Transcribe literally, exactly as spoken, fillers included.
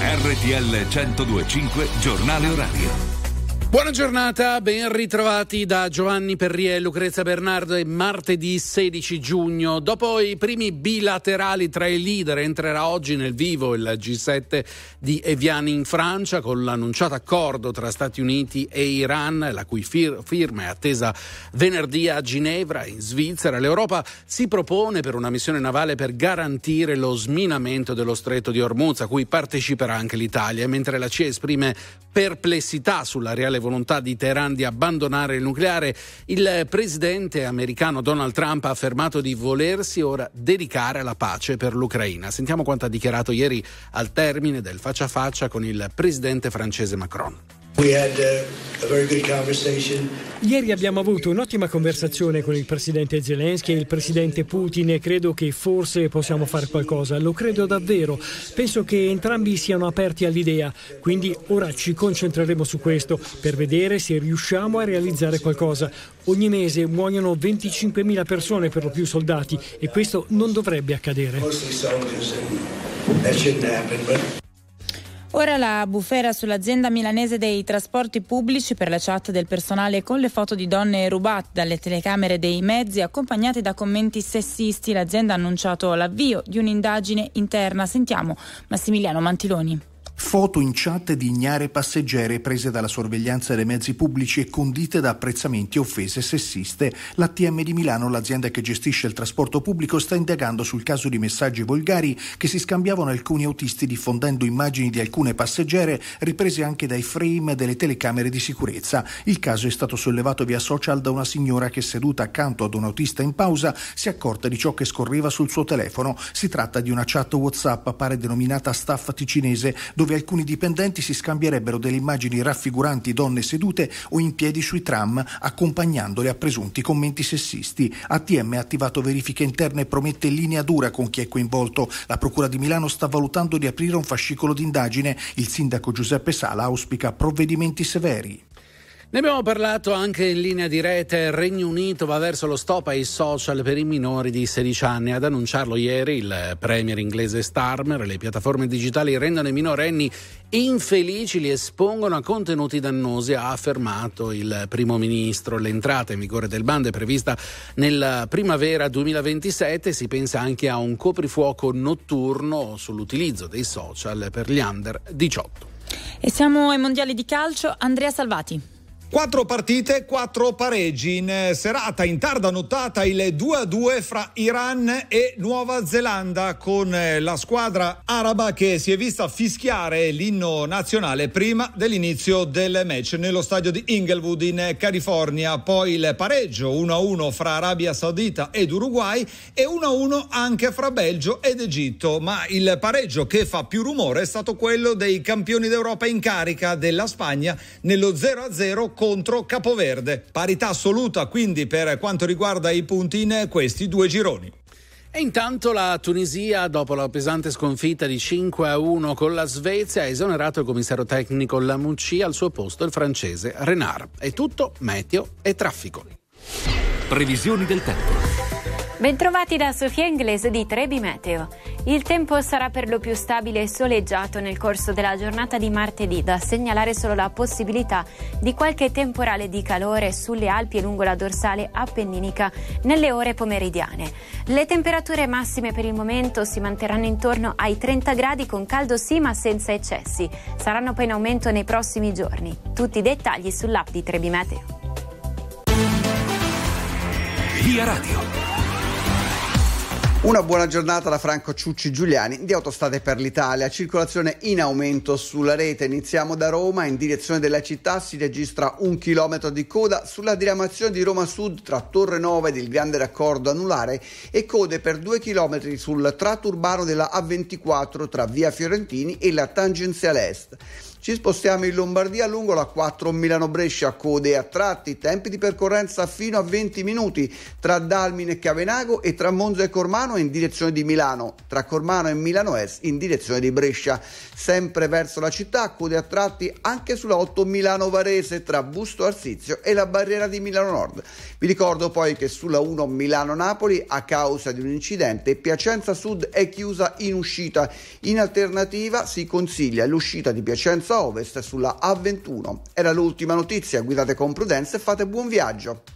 R T L centodue e cinque Giornale Orario. Buona giornata, ben ritrovati da Giovanni Perrier e Lucrezia Bernardo. È martedì sedici giugno. Dopo i primi bilaterali tra i leader entrerà oggi nel vivo il G sette di Evian in Francia con l'annunciato accordo tra Stati Uniti e Iran, la cui fir- firma è attesa venerdì a Ginevra in Svizzera. L'Europa si propone per una missione navale per garantire lo sminamento dello stretto di Hormuz, a cui parteciperà anche l'Italia, mentre la C E esprime perplessità sulla reale volontà di Teheran di abbandonare il nucleare. Il presidente americano Donald Trump ha affermato di volersi ora dedicare alla pace per l'Ucraina. Sentiamo quanto ha dichiarato ieri al termine del faccia a faccia con il presidente francese Macron. We had uh, a very good conversation. Ieri abbiamo avuto un'ottima conversazione con il presidente Zelensky e il presidente Putin e credo che forse possiamo fare qualcosa. Lo credo davvero. Penso che entrambi siano aperti all'idea. Quindi ora ci concentreremo su questo per vedere se riusciamo a realizzare qualcosa. Ogni mese muoiono venticinquemila persone, per lo più soldati, e questo non dovrebbe accadere. Mostly soldiers, and that shouldn't happen, but Ora la bufera sull'azienda milanese dei trasporti pubblici per la chat del personale con le foto di donne rubate dalle telecamere dei mezzi accompagnate da commenti sessisti. L'azienda ha annunciato l'avvio di un'indagine interna. Sentiamo Massimiliano Mantiloni. Foto in chat di ignare passeggere prese dalla sorveglianza dei mezzi pubblici e condite da apprezzamenti e offese sessiste. L'A T M di Milano, l'azienda che gestisce il trasporto pubblico, sta indagando sul caso di messaggi volgari che si scambiavano alcuni autisti diffondendo immagini di alcune passeggere riprese anche dai frame delle telecamere di sicurezza. Il caso è stato sollevato via social da una signora che, seduta accanto ad un autista in pausa, si è accorta di ciò che scorreva sul suo telefono. Si tratta di una chat WhatsApp, pare denominata Staff Ticinese, dove alcuni dipendenti si scambierebbero delle immagini raffiguranti donne sedute o in piedi sui tram, accompagnandole a presunti commenti sessisti. A T M ha attivato verifiche interne e promette linea dura con chi è coinvolto. La Procura di Milano sta valutando di aprire un fascicolo d'indagine. Il sindaco Giuseppe Sala auspica provvedimenti severi. Ne abbiamo parlato anche in linea diretta. Il Regno Unito va verso lo stop ai social per i minori di sedici anni. Ad annunciarlo ieri il premier inglese Starmer. Le piattaforme digitali rendono i minorenni infelici, li espongono a contenuti dannosi, ha affermato il primo ministro. L'entrata in vigore del bando è prevista nella primavera duemilaventisette. Si pensa anche a un coprifuoco notturno sull'utilizzo dei social per gli under diciotto. E siamo ai mondiali di calcio. Andrea Salvati. Quattro partite, quattro pareggi. In serata, in tarda nottata, il due a due fra Iran e Nuova Zelanda, con la squadra araba che si è vista fischiare l'inno nazionale prima dell'inizio del match nello stadio di Inglewood in California. Poi il pareggio uno a uno fra Arabia Saudita ed Uruguay e uno a uno anche fra Belgio ed Egitto. Ma il pareggio che fa più rumore è stato quello dei campioni d'Europa in carica della Spagna nello zero a zero contro Capoverde. Parità assoluta quindi per quanto riguarda i punti in questi due gironi. E intanto la Tunisia, dopo la pesante sconfitta di cinque a uno con la Svezia, ha esonerato il commissario tecnico Lamouchi, al suo posto il francese Renard. È tutto, meteo e traffico. Previsioni del tempo. Bentrovati da Sofia Inglese di Trebi Meteo. Il tempo sarà per lo più stabile e soleggiato nel corso della giornata di martedì, da segnalare solo la possibilità di qualche temporale di calore sulle Alpi e lungo la dorsale appenninica nelle ore pomeridiane. Le temperature massime per il momento si manterranno intorno ai trenta gradi, con caldo sì ma senza eccessi. Saranno poi in aumento nei prossimi giorni. Tutti i dettagli sull'app di Trebi Meteo. Via Radio. Una buona giornata da Franco Ciucci Giuliani di Autostrade per l'Italia. Circolazione in aumento sulla rete. Iniziamo da Roma. In direzione della città si registra un chilometro di coda sulla diramazione di Roma Sud tra Torre Nova ed il Grande Raccordo Anulare e code per due chilometri sul tratto urbano della A ventiquattro tra Via Fiorentini e la tangenziale est. Ci spostiamo in Lombardia lungo la quattro Milano-Brescia, code a tratti, tempi di percorrenza fino a venti minuti tra Dalmine e Cavenago e tra Monza e Cormano in direzione di Milano, tra Cormano e Milano Est in direzione di Brescia. Sempre verso la città, code a tratti anche sulla otto Milano-Varese tra Busto Arsizio e la barriera di Milano Nord. Vi ricordo poi che sulla uno Milano-Napoli, a causa di un incidente, Piacenza Sud è chiusa in uscita. In alternativa si consiglia l'uscita di Piacenza Ovest sulla A ventuno. Era l'ultima notizia, guidate con prudenza e fate buon viaggio.